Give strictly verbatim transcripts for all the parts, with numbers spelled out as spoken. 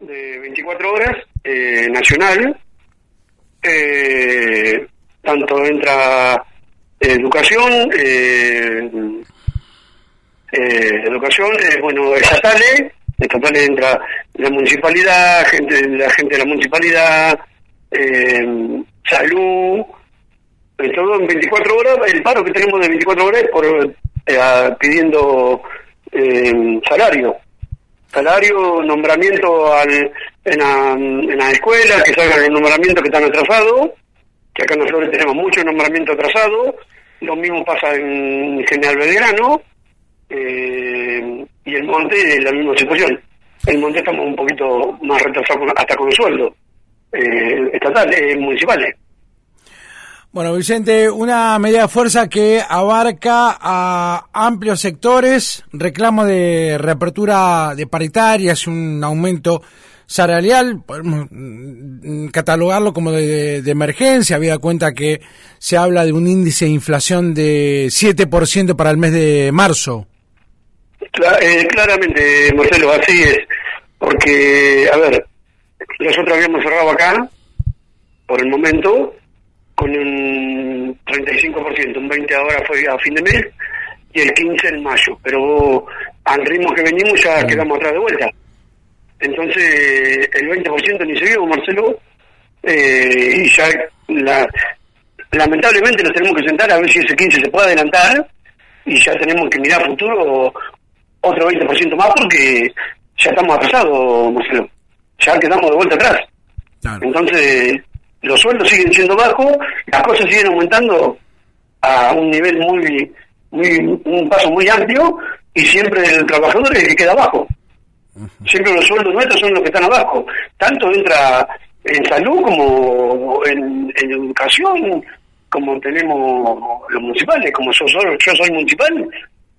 de veinticuatro horas, eh, nacional. Eh, tanto entra educación, eh, eh, educación, eh, bueno, estatales, estatales entra la municipalidad, gente, la gente de la municipalidad, eh, salud, eh, todo en veinticuatro horas. El paro que tenemos de veinticuatro horas es por eh, pidiendo eh, salario. Salario, nombramiento al, en, la, en las escuelas, que salgan los nombramientos que están atrasados, que acá en Las Flores tenemos muchos nombramientos atrasados. Lo mismo pasa en General Belgrano, eh, y el Monte, la misma situación. El Monte estamos un poquito más retrasados hasta con los sueldos eh, estatales, eh, municipales. Bueno, Vicente, una medida de fuerza que abarca a amplios sectores, reclamo de reapertura de paritarias, un aumento salarial, podemos catalogarlo como de, de emergencia, habida cuenta que se habla de un índice de inflación de siete por ciento para el mes de marzo. Cla- eh, claramente, Marcelo, así es, porque, a ver, nosotros habíamos cerrado acá, por el momento, con un treinta y cinco por ciento, un veinte por ciento ahora fue a fin de mes, y el quince por ciento en mayo, pero al ritmo que venimos ya mm. quedamos atrás de vuelta. Entonces, el veinte por ciento ni se vio, Marcelo, eh, y ya la, lamentablemente nos tenemos que sentar a ver si ese quince se puede adelantar, y ya tenemos que mirar futuro otro veinte por ciento más, porque ya estamos atrasados, Marcelo, ya quedamos de vuelta atrás. Claro. Entonces, los sueldos siguen siendo bajos, las cosas siguen aumentando a un nivel muy, muy, un paso muy amplio, y siempre el trabajador es el que queda abajo. Siempre los sueldos nuestros son los que están abajo. Tanto entra en salud como en, en educación, como tenemos los municipales, como yo soy, yo soy municipal,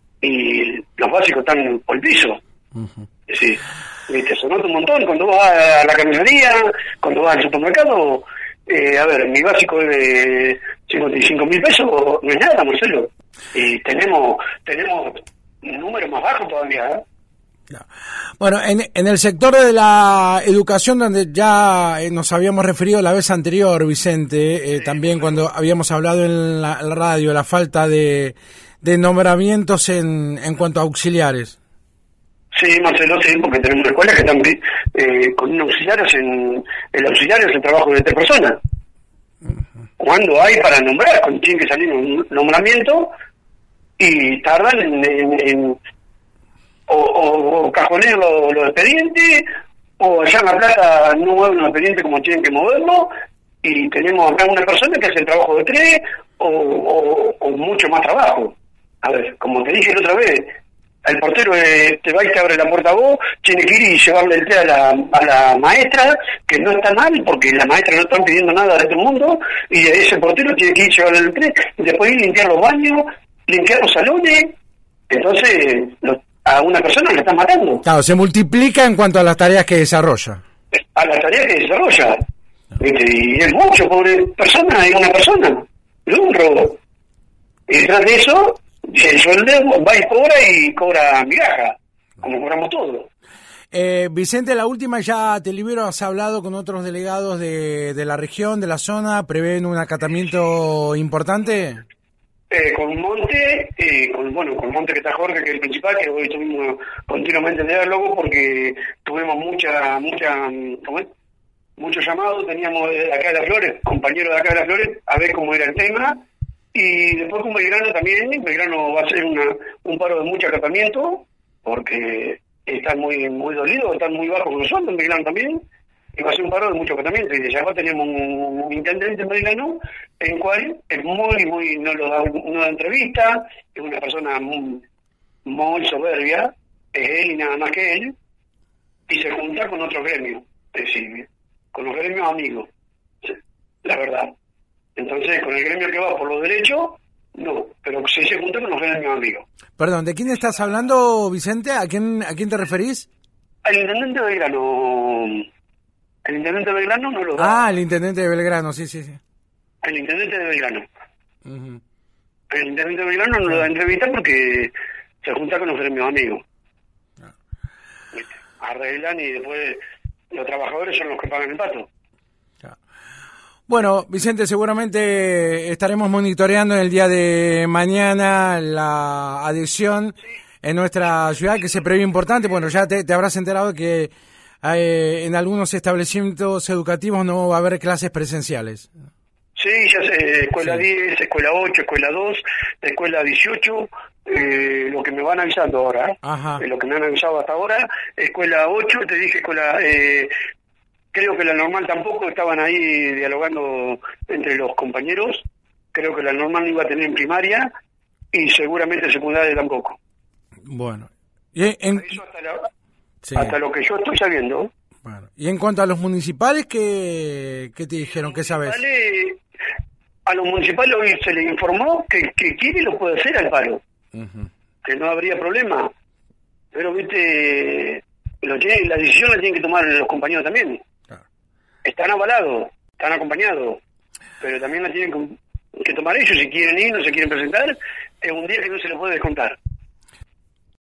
y los básicos están por el piso. Uh-huh. Sí, ¿viste? Se nota un montón cuando vas a la carnicería, cuando vas al supermercado. Eh, a ver, mi básico es de cincuenta y cinco mil pesos, no es nada, Marcelo. Y tenemos tenemos un número más bajo todavía, ¿eh? No. Bueno, en, en el sector de la educación, donde ya eh, nos habíamos referido la vez anterior, Vicente, eh, sí, también cuando habíamos hablado en la, en la radio, la falta de, de nombramientos en, en cuanto a auxiliares. Sí, Marcelo, sí, porque tenemos escuelas que están eh, con un auxiliar, en, el auxiliar es el trabajo de tres personas. Uh-huh. Cuando hay para nombrar, cuando tiene que salir un nombramiento, y tardan en... en, en o, o, o cajonean los, los expedientes, o allá en La Plata no mueven los expedientes como tienen que moverlo, y tenemos acá una persona que hace el trabajo de tres, o, o, o mucho más trabajo. A ver, como te dije la otra vez, el portero eh, te va y te abre la puerta a vos, tiene que ir y llevarle el té a la, a la maestra, que no está mal, porque la maestra no están pidiendo nada de este mundo, y ese portero tiene que ir y llevarle el té, y después ir a limpiar los baños, limpiar los salones. Entonces, los a una persona le están matando. Claro, se multiplica en cuanto a las tareas que desarrolla. A las tareas que desarrolla. ¿Viste? Y es mucho, pobre persona, es una persona. Es un robo. Y detrás de eso, el sueldo va y cobra y cobra migaja, como cobramos todos. Eh, Vicente, la última, ya te libero, has hablado con otros delegados de, de la región, de la zona, ¿prevén un acatamiento importante? Eh, con Monte, eh, con bueno, con Monte que está Jorge, que es el principal, que hoy estuvimos continuamente en diálogo porque tuvimos mucha, mucha, ¿cómo es? Muchos llamados, teníamos de acá de Las Flores, compañeros de acá de Las Flores, a ver cómo era el tema, y después con Belgrano también. Belgrano va a ser una, un paro de mucho acatamiento, porque están muy, muy dolidos, están muy bajos con los sueldos, en Belgrano también, y va a ser un paro de mucho acatamiento. Y de allá tenemos un, un intendente en Belgrano, en cual es muy, muy, no lo da, no da entrevista, es una persona muy, muy soberbia, es él y nada más que él, y se junta con otros gremios, es decir, con los gremios amigos, la verdad. Entonces, con el gremio que va por los derechos, no, pero si se junta con los gremios amigos. Perdón, ¿de quién estás hablando, Vicente? ¿A quién, a quién te referís? Al intendente de Belgrano. El intendente de Belgrano no lo da. Ah, el intendente de Belgrano, sí, sí, sí. El intendente de Belgrano. Uh-huh. El intendente de Belgrano no lo da entrevista porque se junta con los gremios amigos. Uh-huh. Arreglan y después los trabajadores son los que pagan el pato. Bueno, Vicente, seguramente estaremos monitoreando en el día de mañana la adhesión en nuestra ciudad, que se prevé importante. Bueno, ya te, te habrás enterado que eh, en algunos establecimientos educativos no va a haber clases presenciales. Sí, ya sé, escuela Sí. diez, escuela ocho, escuela dos, escuela dieciocho, eh, lo que me van avisando ahora, Ajá. eh, lo que me han avisado hasta ahora, escuela ocho, te dije escuela, eh, creo que la normal tampoco, estaban ahí dialogando entre los compañeros, creo que la normal no iba a tener en primaria y seguramente secundaria tampoco. Bueno. Y en, Eso hasta, la- sí. hasta lo que yo estoy sabiendo. Bueno. Y en cuanto a los municipales, ¿qué, qué te dijeron? ¿Qué sabes? Vale, a los municipales hoy se les informó que, que quiere y lo puede hacer al paro, Uh-huh. que no habría problema, pero viste, lo tiene, la decisión la tienen que tomar los compañeros también. Claro. Están avalados, están acompañados, pero también la tienen que, que tomar ellos si quieren ir, no se quieren presentar, es un día que no se les puede descontar.